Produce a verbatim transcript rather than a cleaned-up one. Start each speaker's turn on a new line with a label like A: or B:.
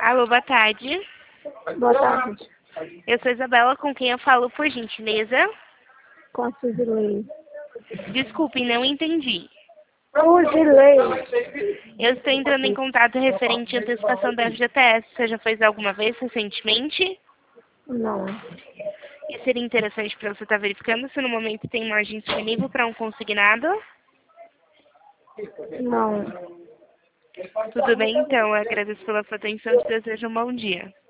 A: Alô, boa tarde.
B: Boa tarde.
A: Eu sou Isabela, com quem eu falo, por gentileza?
B: Com a Suzilei.
A: Desculpe, não entendi.
B: Suzilei.
A: Eu estou entrando em contato referente à antecipação da F G T S. Você já fez alguma vez recentemente?
B: Não.
A: E seria interessante para você estar verificando se no momento tem margem disponível para um consignado?
B: Não.
A: Tudo bem, então. Eu agradeço pela sua atenção e te desejo um bom dia.